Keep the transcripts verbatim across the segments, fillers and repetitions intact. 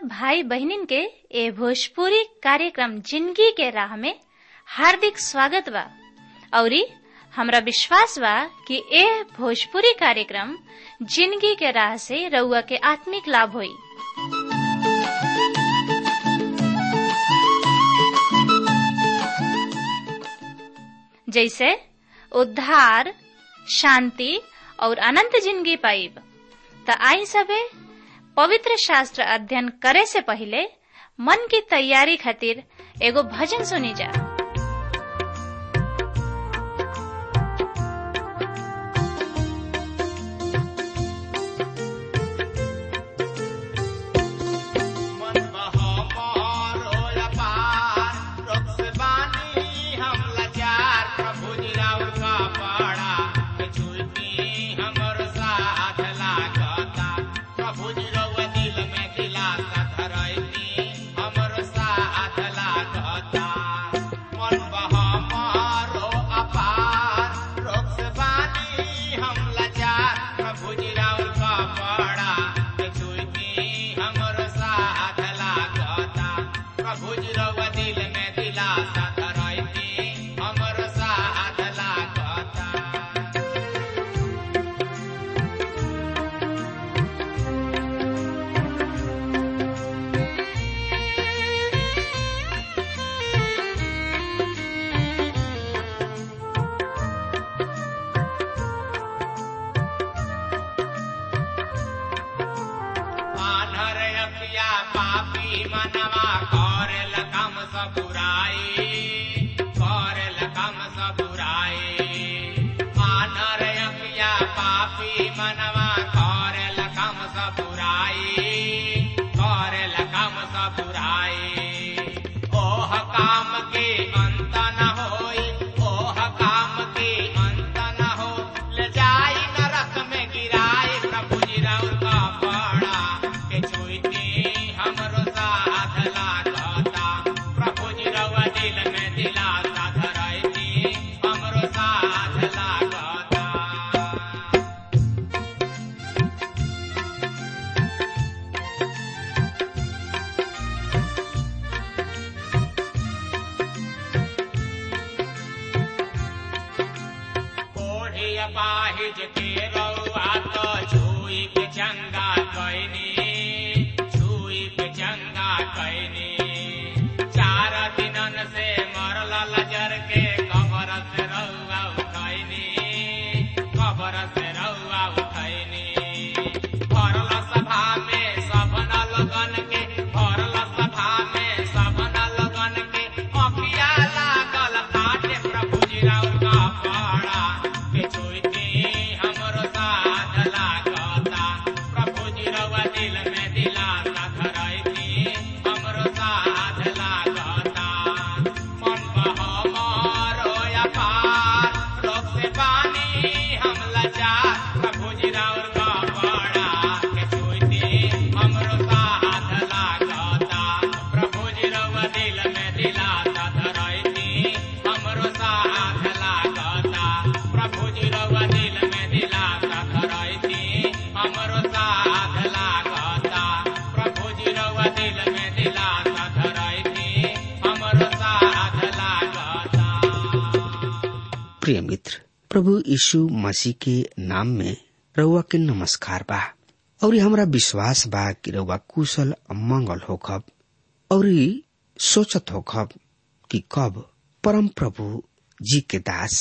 सब भाई बहनिन के ए भोजपुरी कार्यक्रम जिंदगी के राह में हार्दिक स्वागत बा। औरी हमरा विश्वास बा कि ए भोजपुरी कार्यक्रम जिंदगी के राह से रउआ के आत्मिक लाभ होई। जैसे उद्धार, शांति और अनंत जिंदगी पाइब। त आई सबे पवित्र शास्त्र अध्ययन करे से पहले मन की तैयारी खातिर एगो भजन सुनी जा। प्रिय मित्र, प्रभु यीशु मसीह के नाम में रउआ के नमस्कार बा। और हमरा विश्वास बा कि रउआ कुशल मंगल होखब और सोचत होखब कि कब परम प्रभु जी के दास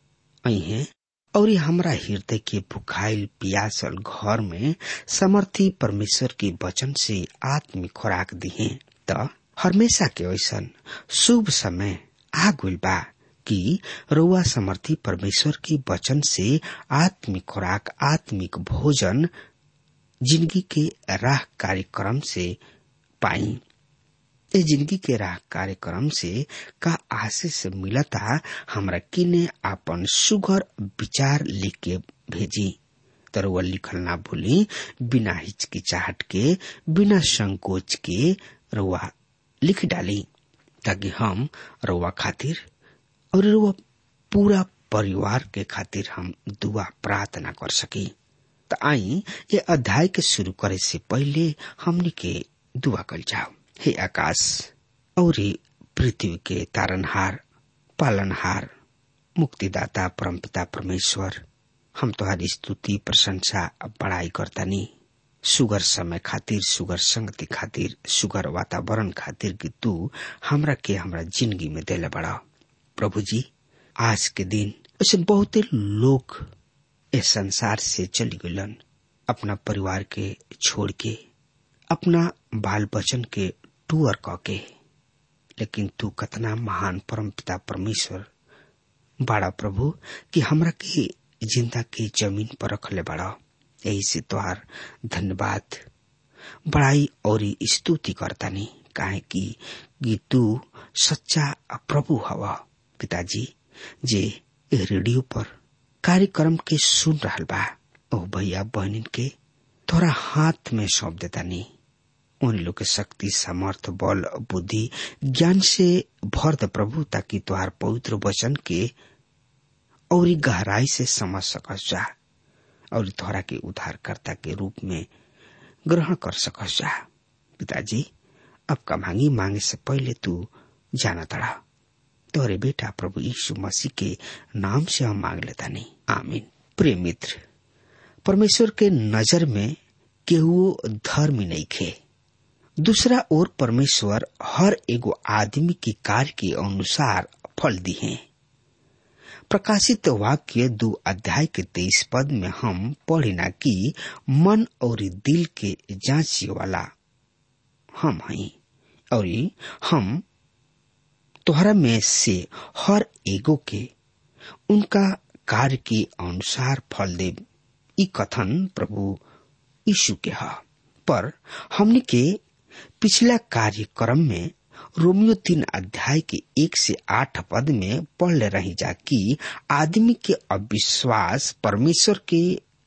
अइहे और हमरा हृदय के भुखाइल पियासल घर में समर्थी परमेश्वर के वचन से आत्मिक खुराक दिहे। त हमेशा के ऐसन शुभ समय आ गइल बा कि रउआ समर्थी परमेश्वर के वचन से आत्मिक खुराक, आत्मिक भोजन जिंदगी के राह कार्यक्रम से पाई। ए जिंदगी के राह कार्यक्रम से का आशीष मिलता, हमरा किने आपन सुघर विचार लिख के भेजी। तरवा लिखल ना भूली, बिना हिचकिचाहट के, बिना संकोच के रउआ लिख डाली, ताकि हम रउआ खातिर और रउआ पूरा परिवार के खातिर हम दुआ प्रार्थना कर सकी। त आई ये अध्याय के शुरू करे से पहले हमनी के दुआ कल जाओ। हे आकाश और पृथ्वी के तारनहार, पालनहार, मुक्तिदाता परमपिता परमेश्वर, हम तुम्हारी स्तुति प्रशंसा बड़ाई करतानी सुगर समय खातिर, सुगर संगति खातिर, सुगर वातावरण खातिर कि तू हमरा के हमरा जिंदगी में देले बड़ा। प्रभु जी, आज के दिन ऐसे बहुते लोग इस संसार से चली गलन, अपना परिवार के छोड़ के, अपना बाल बचन के टूर क के, लेकिन तू कतना महान परमपिता परमेश्वर बड़ा प्रभु कि हमरा के जिंदा के जमीन पर रखले बड़ा। यही से तुहार धन्यवाद, बड़ाई और स्तुति करतानी, काहे कि तू सच्चा प्रभु हवा। पिताजी, जे रेडियो पर कार्यक्रम के सुन रहल बा, ओ भैया बहनिन के तोरा हाथ में सौंप देतानी। उन लोग के शक्ति, सामर्थ, बल, बुद्धि, ज्ञान से भर दे प्रभु, ताकि तुहार पवित्र वचन के और गहराई से समझ सकस जा और तोहरा के उद्धारकर्ता के रूप में ग्रहण कर सकस जा। पिताजी, अब का मांगी मांगे से पहले तू जाना तड़ा। तोरे बेटा प्रभु यीशु मसीह के नाम से हम मांग लेता नहीं, आमीन। प्रिय मित्र, परमेश्वर के नजर में केहू धर्मी नहीं खे। दूसरा ओर परमेश्वर हर एगो आदमी के कार्य के अनुसार फल दी है। प्रकाशित वाक्य दो अध्याय के तेईस पद में हम पढ़िना कि मन और दिल के जांचे वाला हम हई, और हम तोहरा में से हर एगो के उनका कार्य के अनुसार फल देव। ई कथन प्रभु यीशु के है। पर हमने के पिछला कार्यक्रम में रोमियो तीन अध्याय के एक से आठ पद में पढ़ ले रही जा कि आदमी के अविश्वास परमेश्वर के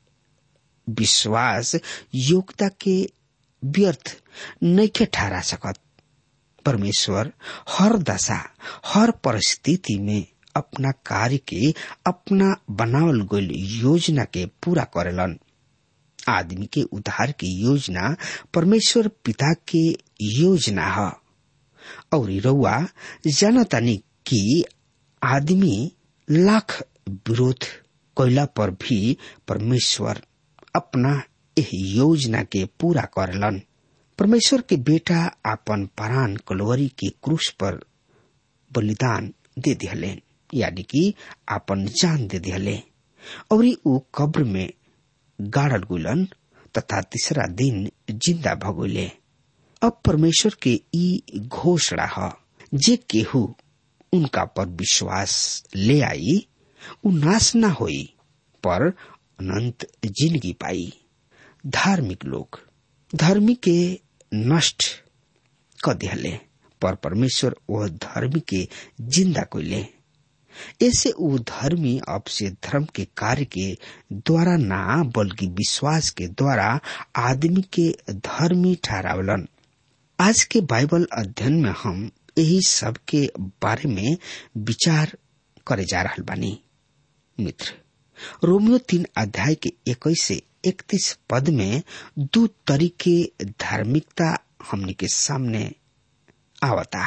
विश्वास योग्यता के व्यर्थ नहीं ठहरा सकत। परमेश्वर हर दशा, हर परिस्थिति में अपना कार्य के, अपना बनावल गईल योजना के पूरा करेलन। आदमी के उद्धार की योजना परमेश्वर पिता के योजना है, और रउआ जानतानी कि आदमी लाख विरोध कोयला पर भी परमेश्वर अपना यह योजना के पूरा करलन। परमेश्वर के बेटा आपन प्राण कलवरी के क्रूस पर बलिदान दे दिहले, यानी कि आपन जान दे दिहले, और ऊ कब्र में गाड़ल गुलन तथा तीसरा दिन जिंदा भगोले। अब परमेश्वर के ई घोषणा है, जे केहू उनका पर विश्वास ले आई उ नाश न होई पर अनंत जिंदगी पाई। धार्मिक लोग धर्मी के नष्ट कर दिहले, पर परमेश्वर वह धर्मी के जिंदा कोइले। ऐसे वो धर्मी अब से धर्म के कार्य के द्वारा ना बल्कि विश्वास के द्वारा आदमी के धर्मी ठहरावलन। आज के बाइबल अध्ययन में हम यही सब के बारे में विचार करे जा रहल बानी। मित्र, रोमियो तीन अध्याय के इक्कीस से इकतीस पद में दो तरीके धार्मिकता हमने के सामने आवता।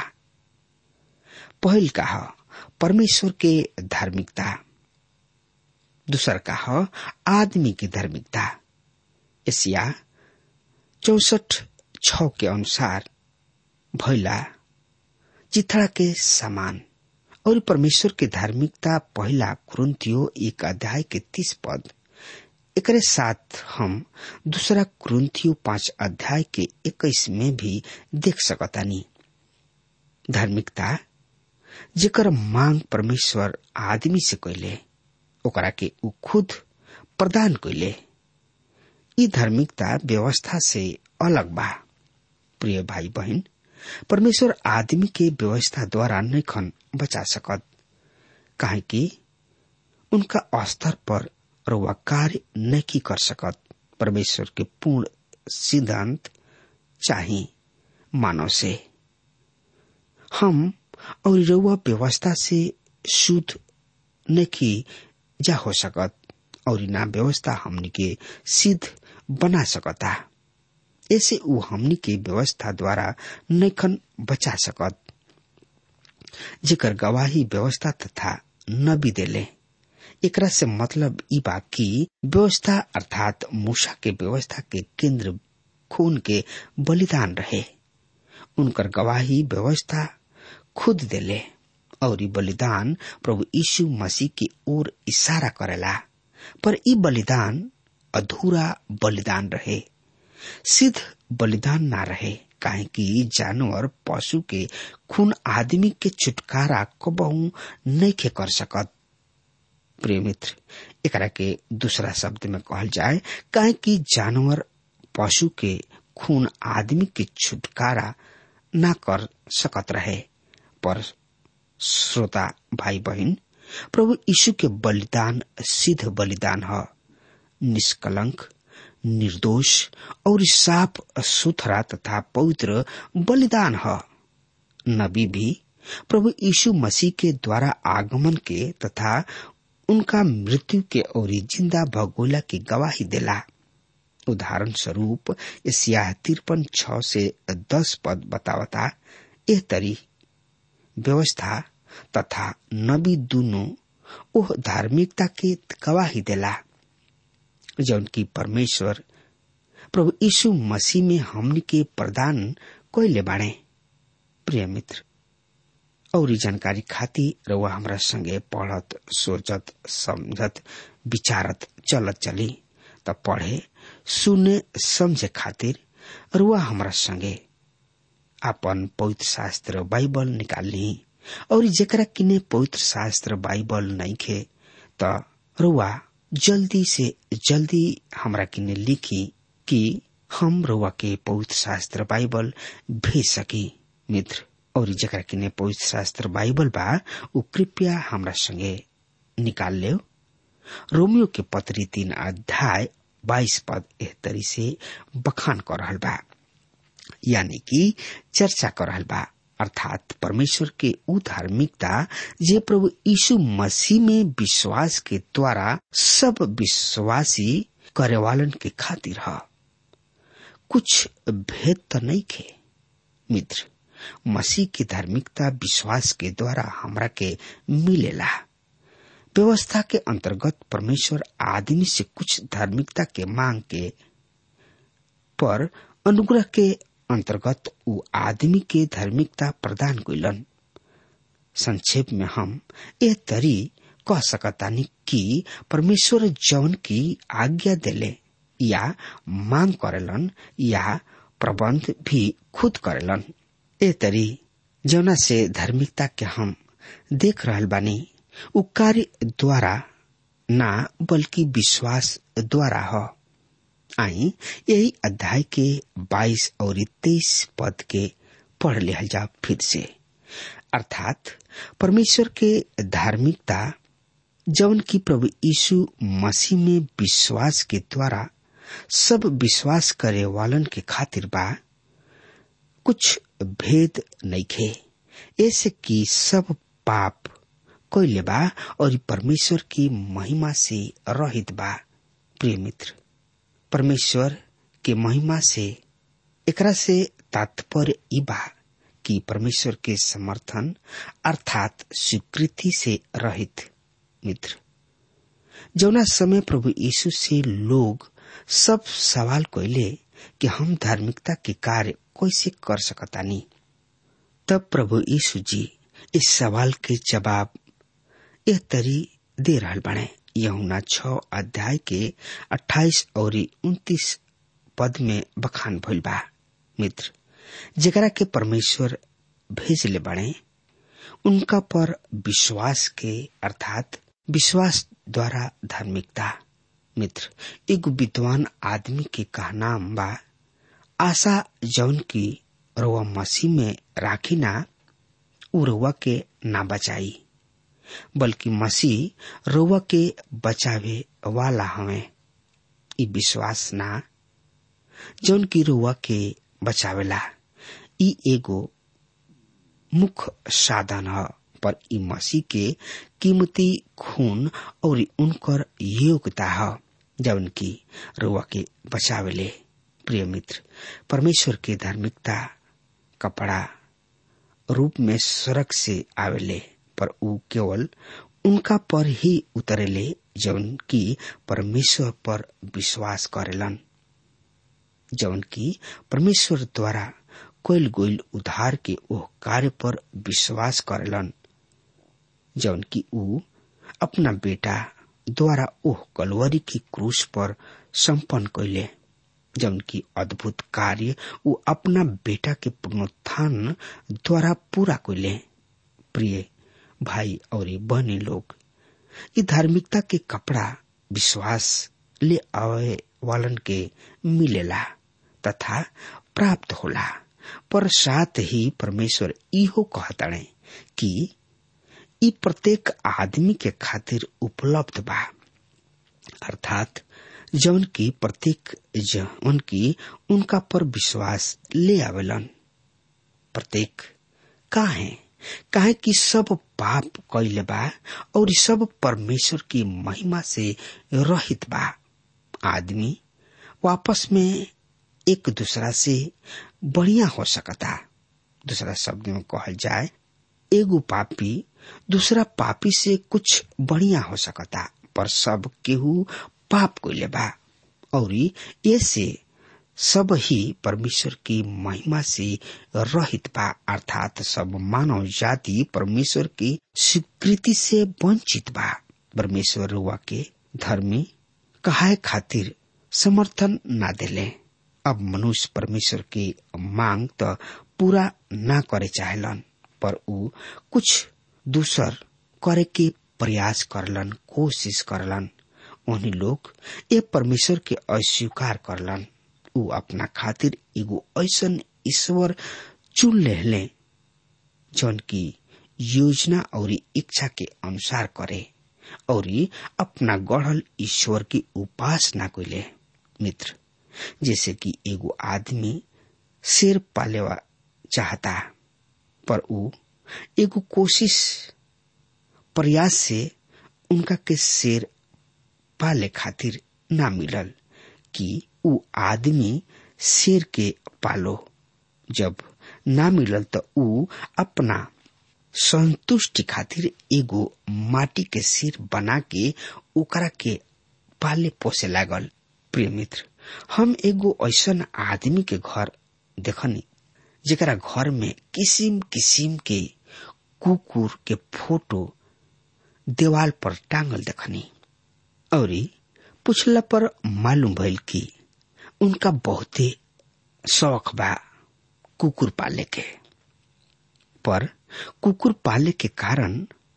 पहल का है परमेश्वर के धार्मिकता, दूसर का है आदमी की धार्मिकता। एशिया चौसठ छ के अनुसार भैला चिथड़ा के समान, और परमेश्वर के धार्मिकता पहला कुरिन्थियो एक अध्याय के तीस पद। एकरे साथ हम दूसरा कुरिन्थियो पांच अध्याय के इक्कीस में भी देख सकतानी। धार्मिकता जेकर मांग परमेश्वर आदमी से कइले, ओकरा के उ खुद प्रदान कइले। ई धार्मिकता व्यवस्था से अलग बा। प्रिय भाई बहन, परमेश्वर आदमी के व्यवस्था द्वारा नइखन बचा सकत, काहे कि उनका स्तर पर रउआ कार्य नहीं कर सकत। परमेश्वर के पूर्ण सिद्धांत चाही मानव से। हम और रउआ व्यवस्था से शुद्ध नहीं जा हो सकत, और ना व्यवस्था हमनी के सिद्ध बना सकता। ऐसे उ हमनी के व्यवस्था द्वारा नैखन बचा सकत, जेकर गवाही व्यवस्था तथा नबी देले। एकरा से मतलब ई बा कि व्यवस्था अर्थात मूसा के व्यवस्था के केंद्र खून के बलिदान रहे। उनकर गवाही व्यवस्था खुद देले और ई बलिदान प्रभु यीशु मसीह की ओर इशारा करेला। पर ई बलिदान अधूरा बलिदान रहे, सिद्ध बलिदान ना रहे, काहे कि जानवर पशु के खून आदमी के छुटकारा कबहू नहीं के कर सकत। प्रिय मित्र, एकरा के दूसरा शब्द में कहल जाए, काहे कि जानवर पशु के खून आदमी के छुटकारा ना कर सकत रहे। पर श्रोता भाई बहन, प्रभु यीशु के बलिदान सिद्ध बलिदान है, निष्कलंक, निर्दोष और साफ सुथरा तथा पवित्र बलिदान है। नबी भी प्रभु यीशु मसीह के द्वारा आगमन के तथा उनका मृत्यु के और जिंदा भगोला की गवाही देला। उदाहरण स्वरूप यशायाह तिरपन छह से दस पद बतावता, एह तरी व्यवस्था तथा नबी दोनों ओह धार्मिकता के गवाही देला जौन की परमेश्वर प्रभु यीशु मसीह में हमनी के प्रदान कइले बाणे। प्रिय मित्र, और जानकारी खातिर रउआ हमरा संगे पढ़त, सोचत, समझत, विचारत चलत चली त पढ़े, सुने, समझे खातिर रउआ हमरा संगे अपन पवित्र शास्त्र बाइबल निकाल ली। और जेकरा किने पवित्र शास्त्र बाइबल नहीं खे त रउआ जल्दी से जल्दी हमरा किने लिखी कि हम रउआ के पवित्र शास्त्र बाइबल भेज सकी। मित्र, और जेकरा किने पवित्र शास्त्र बाइबल बा उ कृपया हमरा संगे निकाल ले। रोमियो के पत्री तीन अध्याय बाईस पद एह तरी से बखान कर रहल बा, यानी कि चर्चा कर रहल बा, अर्थात परमेश्वर के उ धार्मिकता जे प्रभु यीशु मसीह में विश्वास के द्वारा सब विश्वासी करे वालन के खातिर है। कुछ भेद तो नहीं खे मित्र, मसीह की धार्मिकता विश्वास के द्वारा हमरा के मिलेला। व्यवस्था के अंतर्गत परमेश्वर आदमी से कुछ धार्मिकता के मांग के, पर अनुग्रह के अंतर्गत उ आदमी के धार्मिकता प्रदान कइलन। संक्षेप में हम यह तरी कह सकतानी कि परमेश्वर जौन की आज्ञा देले या मांग करेलन या प्रबंध भी खुद करेलन। ए तरी जौना से धार्मिकता के हम देख रहल बानी उ कार्य द्वारा ना बल्कि विश्वास द्वारा हो। आई यही अध्याय के बाईस और तेईस पद के पढ़ लिहल जा फिर से, अर्थात परमेश्वर के धार्मिकता जौन की प्रभु यीशु मसीह में विश्वास के द्वारा सब विश्वास करे वालन के खातिर बा। कुछ भेद नहीं खे, ऐसे कि सब पाप कइले बा और परमेश्वर की महिमा से रहित बा। प्रिय मित्र, परमेश्वर के महिमा से एकरा से तात्पर्य ई बा कि परमेश्वर के समर्थन अर्थात स्वीकृति से रहित। मित्र, जौना समय प्रभु यीशु से लोग सब सवाल कइले कि हम धार्मिकता के कार्य कैसे कर सकतानी, तब प्रभु यीशु जी इस सवाल के जवाब यह तरी दे रहल बाणे। यूहन्ना छह अध्याय के अट्ठाईस और उनतीस पद में बखान भइल बा। मित्र, जेकरा के परमेश्वर भेजले बाणे उनका पर विश्वास के अर्थात विश्वास द्वारा धार्मिकता। मित्र, एक विद्वान आदमी के का नाम बा, आशा जौन की रउआ मसीह में राखी ना उ रउआ के ना बचाई, बल्कि मसीह रउआ के बचावे वाला हवे। ई विश्वास ना जौन की रउआ के बचावेला, ई एगो मुख्य साधन है, पर ई मसीह के कीमती खून और उनकर योग्यता है जौन की रउआ के बचावेले। प्रिय मित्र, परमेश्वर के धार्मिकता कपड़ा रूप में स्वर्ग से आवेले, पर ऊ केवल उनका पर ही उतरेले जौन की परमेश्वर पर विश्वास करेलन, जौन की परमेश्वर द्वारा कोयल गोयल उद्धार के ओह कार्य पर विश्वास करेलन, जौन की ऊ अपना बेटा द्वारा ओह कलवरी की क्रूस पर संपन्न कैले, जौन की अद्भुत कार्य ऊ अपना बेटा के पुनरुत्थान द्वारा पूरा कैले। प्रिय भाई और बहनी लोग, ये धार्मिकता के कपड़ा विश्वास ले आवे वालन के मिलेला तथा प्राप्त होला, पर साथ ही परमेश्वर इहो कहताड़े कि ई प्रत्येक आदमी के खातिर उपलब्ध बा, अर्थात जौन की प्रत्येक जौन की उनका पर विश्वास ले आवेलन। प्रत्येक काहे काहे कि सब पाप कैले बा और सब परमेश्वर की महिमा से रहित बा। आदमी वापस में एक दूसरा से बढ़िया हो सकता। दूसरा शब्द में कहल जाए, एगो पापी दूसरा पापी से कुछ बढ़िया हो सकता, पर सब केहू पाप कैले बा और ऐसे सब ही परमेश्वर की महिमा से रहित बा, अर्थात सब मानव जाति परमेश्वर की स्वीकृति से वंचित बा। परमेश्वर रुआ के धर्मी कहाए खातिर समर्थन ना देले। अब मनुष्य परमेश्वर की मांग तो पूरा ना करे चाहेलन, पर ऊ कुछ दूसर करे के प्रयास करलन, कोशिश करलन। उन्हीं लोग ये परमेश्वर के अस्वीकार करलन। ऊ अपना खातिर एगो ऐसन ईश्वर चुन लेले जौन की योजना और इच्छा के अनुसार करे और अपना गढ़ल ईश्वर की उपासना कैले। मित्र, जैसे कि एगो आदमी शेर पालेवा चाहता, पर ऊ एगो कोशिश प्रयास से उनका के शेर पाले खातिर ना मिलल कि ऊ आदमी शेर के पालो। जब ना मिलल तो ऊ अपना संतुष्टि खातिर एगो माटी के सिर बना के ओकरा के पाले पोसे लागल। प्रिय मित्र, हम एगो ऐसन आदमी के घर देखनी जेकरा घर में किसिम किसिम के कुकुर के फोटो दीवाल पर टांगल देखनी और पूछला पर मालूम भइल कि उनका बहुते शौक बा कुकुर पाले के। पर कुकुर पाले के कारण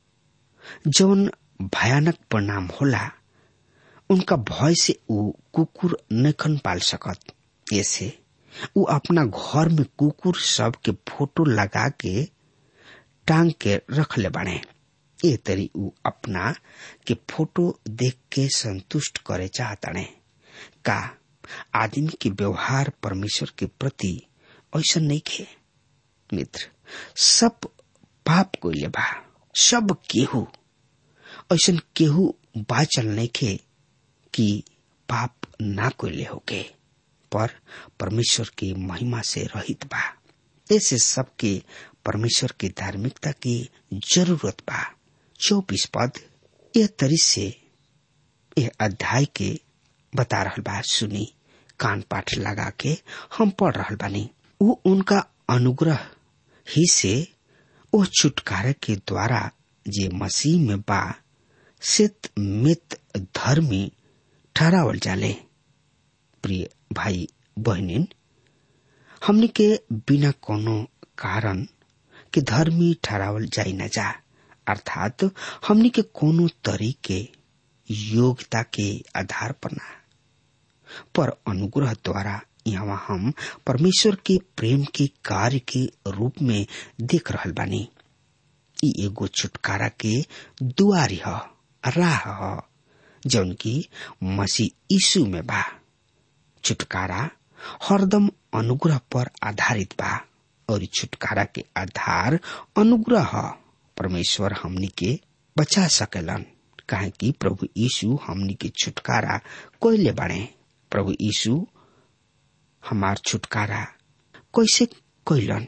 जौन भयानक परिणाम होला, उनका भय से ऊ कुकुर नखन पाल सकत। ऐसे ऊ अपना घर में कुकुर सब के फोटो लगा के टांग के रख ले बाड़े। ए तरी ऊ अपना के फोटो देख के संतुष्ट करे चाहताड़े। का आदमी के व्यवहार परमेश्वर के प्रति ऐसा नहीं खे? मित्र, सब पाप कोइले बा, सब केहू ऐसा केहू बाचल नहीं खे कि पाप ना कोइले होके, पर परमेश्वर की महिमा से रहित बा। ऐसे सबके परमेश्वर की धार्मिकता की जरूरत बा। चौबीस पद यह तरी से यह अध्याय के बता रहल बा। सुनी, कान पाठ लगा के हम पढ़ रहल बानी। वो उनका अनुग्रह ही से वो छुटकारे के द्वारा जे मसीह में बा सित मित धर्मी ठहरावल जाले। प्रिय भाई बहनिन, हमने के बिना कोनो कारण के धर्मी ठहरावल जाई न जा, अर्थात हमने के कोनो तरीके योग्यता के आधार पर ना, पर अनुग्रह द्वारा यहाँ हम परमेश्वर के प्रेम के कार्य के रूप में देख रहल बानी। ई एगो छुटकारा के दुआरी ह, राह ह, जौन की मसीह यीशु में बा। छुटकारा हरदम अनुग्रह पर आधारित बा और छुटकारा के आधार अनुग्रह ह। परमेश्वर हमनी के बचा सकेलन, काहे कि प्रभु यीशु हमनी के छुटकारा कोइले बाड़े। प्रभु यीशु हमार छुटकारा कैसे कैलन।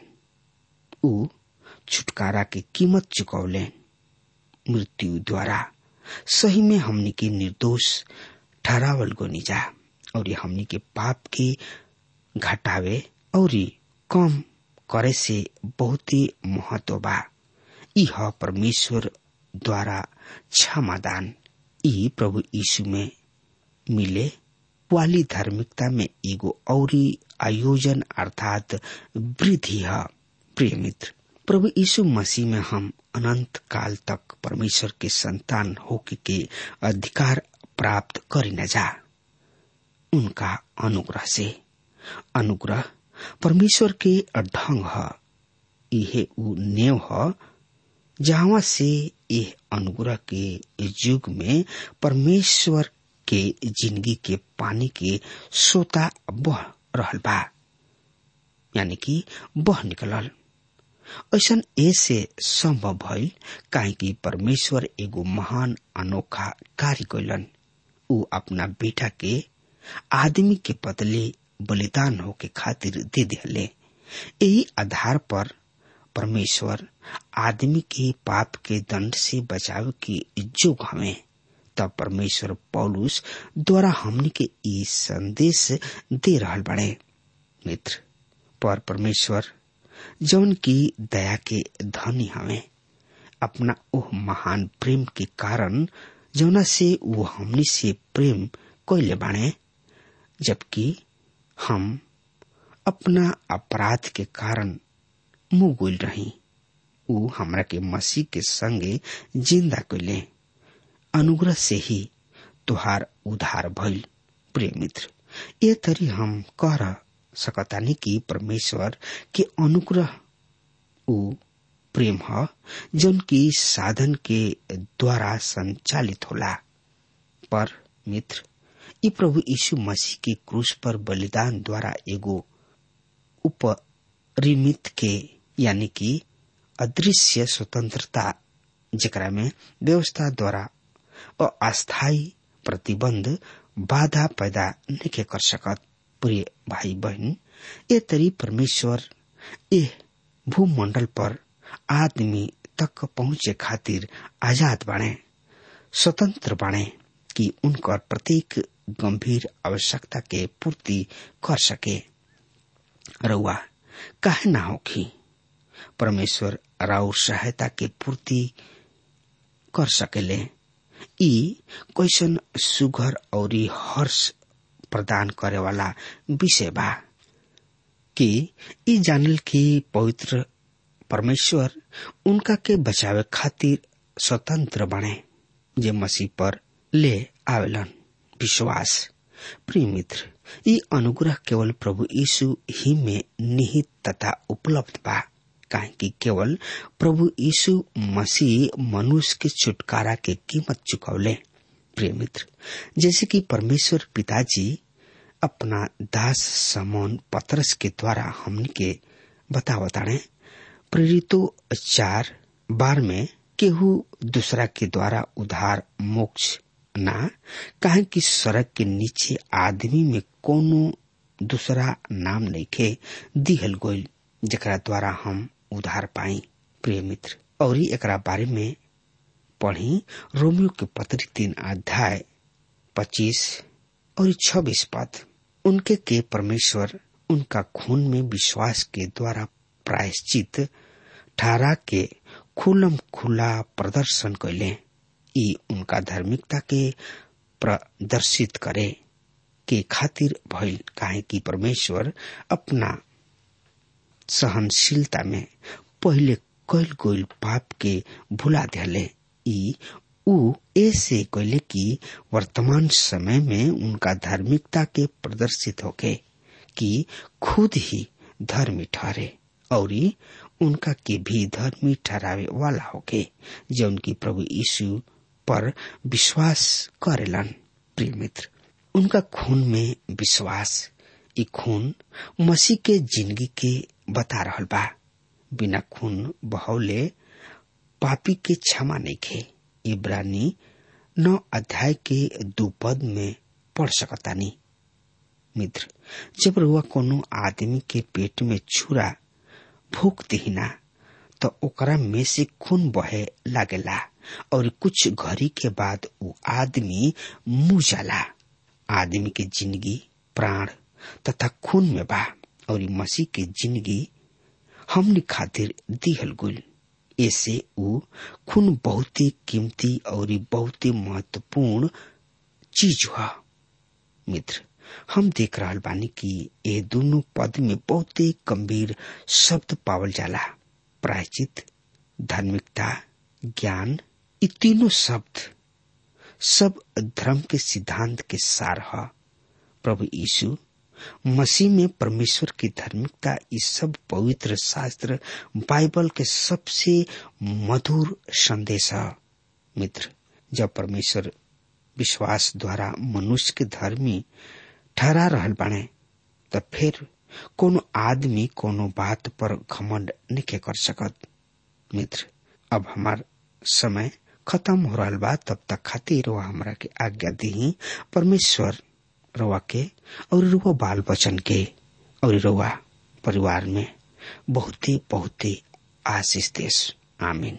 ऊ छुटकारा की कीमत चुकौले मृत्यु द्वारा। सही में हमनी के निर्दोष ठहरावल गोनिजा और हमनी के पाप के घटावे और कम करे से बहुत ही महत्व बा। यह परमेश्वर द्वारा क्षमादान ई प्रभु यीशु में मिले वाली धार्मिकता में एगो औरी आयोजन अर्थात वृद्धि है। प्रिय मित्र, प्रभु यीशु मसीह में हम अनंत काल तक परमेश्वर के संतान होके के अधिकार प्राप्त करी न जा। उनका अनुग्रह से, अनुग्रह परमेश्वर के ढंग है। यह उ नेव है जहाँ से यह अनुग्रह के युग में परमेश्वर के जिंदगी के पानी के सोता बह रहल बा, यानी कि बह निकलल। ऐसा ऐसे संभव भइल काहे कि परमेश्वर एगो महान अनोखा कार्य कैलन। उ अपना बेटा के आदमी के बदले बलिदान होके खातिर दे दिले। यही आधार पर परमेश्वर आदमी के पाप के दंड से बचाव के जोग हमें। तब परमेश्वर पौलुस द्वारा हमनी के ई संदेश दे रहल बड़े। मित्र, पर परमेश्वर जौन की दया के धनी हमें अपना ओह महान प्रेम के कारण जौना से वो हमनी से प्रेम कैले बाणे, जबकि हम अपना अपराध के कारण मुँह गोल रही, उ हमरा के मसीह के संगे जिंदा कैले। अनुग्रह से ही तुहार उद्धार भइल। प्रिय मित्र, ये तरी हम कह सकतानी कि परमेश्वर के अनुग्रह उ प्रेम है जौन की साधन के द्वारा संचालित होला। पर मित्र, ये प्रभु यीशु मसीह के क्रूस पर बलिदान द्वारा एगो उपरिमित के यानी कि अदृश्य स्वतंत्रता जेकरा में व्यवस्था द्वारा और अस्थायी प्रतिबंध बाधा पैदा नहीं कर सकत। प्रिय भाई बहन, ये तरी परमेश्वर ए भूमंडल पर आदमी तक पहुंचे खातिर आजाद बने, स्वतंत्र बने कि उनकर प्रत्येक गंभीर आवश्यकता के पूर्ति कर सके। रउआ काहे ना होखी, परमेश्वर राउर सहायता के पूर्ति कर सकेले। ई कैसन सुघर और हर्ष प्रदान करे वाला विषय बा कि ई जानल कि पवित्र परमेश्वर उनका के बचावे खातिर स्वतंत्र बने जे मसीह पर ले आवेलन विश्वास। प्रिय मित्र, ई अनुग्रह केवल प्रभु यीशु ही में निहित तथा उपलब्ध बा, काहे कि केवल प्रभु यीशु मसीह मनुष्य के छुटकारा के कीमत चुकौले। प्रिय मित्र, जैसे कि परमेश्वर पिताजी अपना दास समौन पतरस के द्वारा हमने के बतावताने, प्रेरितों चार बार में केहू दूसरा के द्वारा उधार मोक्ष ना, काहे कि सड़क के नीचे आदमी में कोनो दूसरा नाम नहीं खे दिहल गोइल जेकरा द्वारा हम उधार पाई। प्रिय मित्र, और एकरा बारे में पढ़ी रोमियो के पत्री तीन अध्याय पच्चीस और छब्बीस पद। उनके के परमेश्वर उनका खून में विश्वास के द्वारा प्रायश्चित ठहरा के खुलम खुला प्रदर्शन कैले। ई उनका धार्मिकता के प्रदर्शित करे के खातिर भइल, काहे कि परमेश्वर अपना सहनशीलता में पहले कैल गईल पाप के भुला दिले। ई उ ऐसे कैले कि वर्तमान समय में उनका धार्मिकता के प्रदर्शित होके कि खुद ही धर्मी ठहरे और उनका के भी धर्मी ठहरावे वाला होके जो उनकी प्रभु यीशु पर विश्वास करेलन। प्रिय मित्र, उनका खून में विश्वास, ई खून मसीह के जिंदगी के बता रहल बा। बिना खून बहौले पापी के क्षमा नहीं खे। इब्रानी नौ अध्याय के दो पद में पढ़ सकतानी। मित्र, जब रुआ कोनो आदमी के पेट में छुरा फूक दीना तो ओकरा में से खून बहे लागेला और कुछ घड़ी के बाद वो आदमी मुँह जाला। आदमी के जिंदगी प्राण तथा खून में बा और मसीह के जिंदगी हमनी खातिर दिहल गुल। ऐसे ऊ खून बहुत ही कीमती और बहुत ही महत्वपूर्ण चीज हुआ। मित्र, हम देख रहा बानी कि ये दोनों पद में बहुत ही गंभीर शब्द पावल जाला। प्रायश्चित, धार्मिकता, ज्ञान, ये तीनों शब्द सब धर्म के सिद्धांत के सार है। प्रभु यीशु मसीह में परमेश्वर की धार्मिकता इस सब पवित्र शास्त्र बाइबल के सबसे मधुर संदेश है। मित्र, जब परमेश्वर विश्वास द्वारा मनुष्य के धर्मी ठहरा रहल बाने तो फिर कोनो आदमी कोनो बात पर घमंड नहीं कर सकत। मित्र, अब हमार समय खत्म हो रहा बा, तब तक खातिर वह हमरा के आज्ञा दी। परमेश्वर रवा के और रुआ बाल बचन के और रुआ परिवार में बहुत ही बहुत ही आशीष देश। आमीन।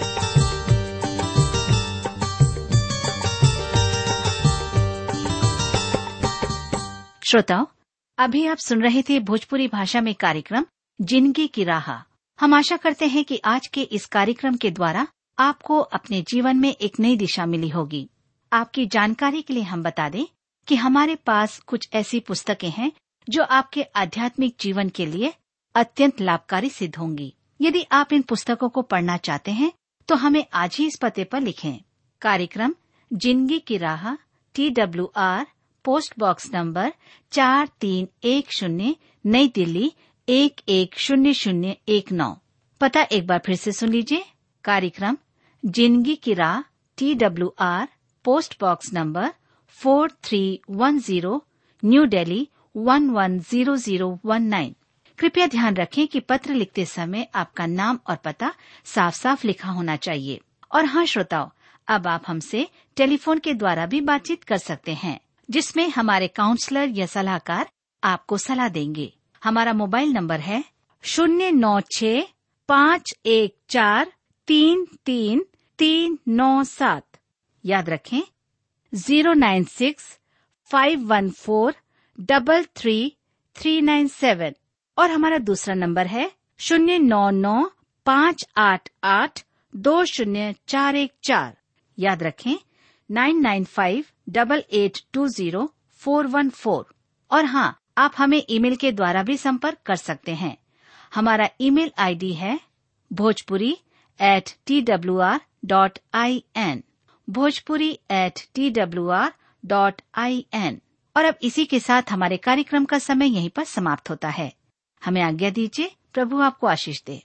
श्रोताओ, अभी आप सुन रहे थे भोजपुरी भाषा में कार्यक्रम जिंदगी की राह। हम आशा करते हैं कि आज के इस कार्यक्रम के द्वारा आपको अपने जीवन में एक नई दिशा मिली होगी। आपकी जानकारी के लिए हम बता दें कि हमारे पास कुछ ऐसी पुस्तकें हैं जो आपके आध्यात्मिक जीवन के लिए अत्यंत लाभकारी सिद्ध होंगी। यदि आप इन पुस्तकों को पढ़ना चाहते हैं तो हमें आज ही इस पते पर लिखें। कार्यक्रम जिंदगी की राह, T W R, post box number चार तीन एक शून्य, नई दिल्ली एक एक शून्य शून्य एक नौ। पता एक बार फिर से सुन लीजिए। कार्यक्रम जिंदगी की राह, T W R, post box number four three one zero, new Delhi one one zero zero one nine. कृपया ध्यान रखें कि पत्र लिखते समय आपका नाम और पता साफ साफ लिखा होना चाहिए। और हाँ श्रोताओ, अब आप हमसे टेलीफोन के द्वारा भी बातचीत कर सकते हैं, जिसमें हमारे काउंसलर या सलाहकार आपको सलाह देंगे। हमारा मोबाइल नंबर है शून्य नौ छ पाँच एक चार तीन तीन तीन नौ सात। याद रखें zero nine six five one four double three three nine seven. और हमारा दूसरा नंबर है शून्य नौ नौ पाँच आठ आठ दो शून्य चार एक चार। याद रखें nine nine five double eight two zero four one four. और हाँ, आप हमें ईमेल के द्वारा भी संपर्क कर सकते हैं। हमारा ईमेल आईडी है Bhojpuri at T W R dot I N, Bhojpuri at T W R dot I N. और अब इसी के साथ हमारे कार्यक्रम का समय यहीं पर समाप्त होता है। हमें आज्ञा दीजिए। प्रभु आपको आशीष दे।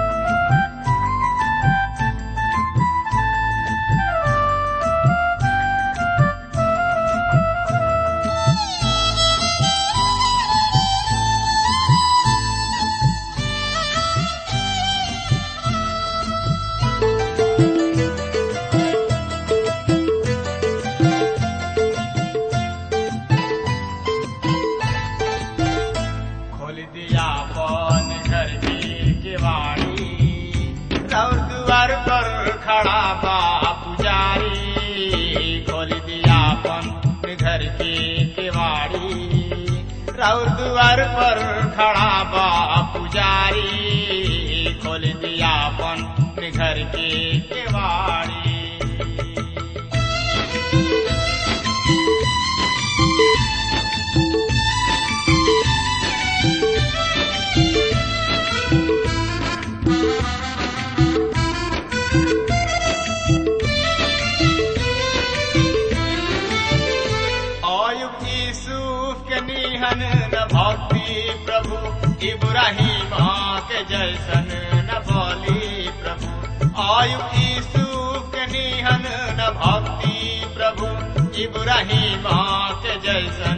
खड़ा बा पुजारी, खोल दिया अपन घर की केवाड़ी। राउर द्वार पर खड़ा बा पुजारी, खोल दिया अपन घर की केवाड़ी। न भक्ति प्रभु इब्राहिम के जैसन न बोली प्रभु। आयु यूसुफ के निहन न भक्ति प्रभु इब्राहिम के जैसन